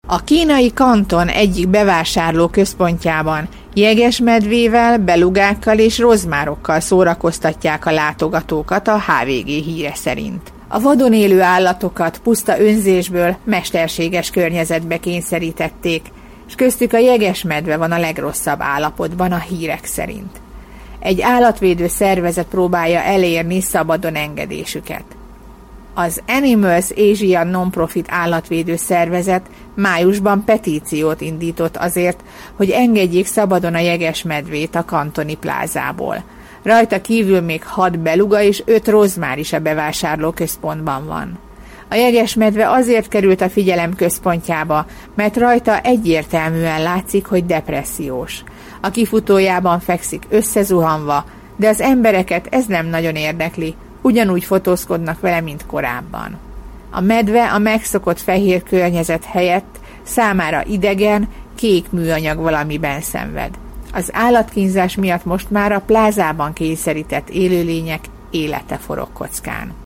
A kínai Kanton egyik bevásárló központjában jegesmedvével, belugákkal és rozmárokkal szórakoztatják a látogatókat a HVG híre szerint. A vadon élő állatokat puszta önzésből mesterséges környezetbe kényszerítették, és köztük a jegesmedve van a legrosszabb állapotban a hírek szerint. Egy állatvédő szervezet próbálja elérni szabadon engedésüket. Az Animals Asia non-profit állatvédő szervezet májusban petíciót indított azért, hogy engedjék szabadon a jegesmedvét a kantoni plázából. Rajta kívül még 6 beluga és 5 rozmár is a bevásárlóközpontban van. A jegesmedve azért került a figyelem központjába, mert rajta egyértelműen látszik, hogy depressziós. A kifutójában fekszik összezuhanva, de az embereket ez nem nagyon érdekli, ugyanúgy fotózkodnak vele, mint korábban. A medve a megszokott fehér környezet helyett számára idegen, kék műanyag valamiben szenved. Az állatkínzás miatt most már a plázában kényszerített élőlények élete forog kockán.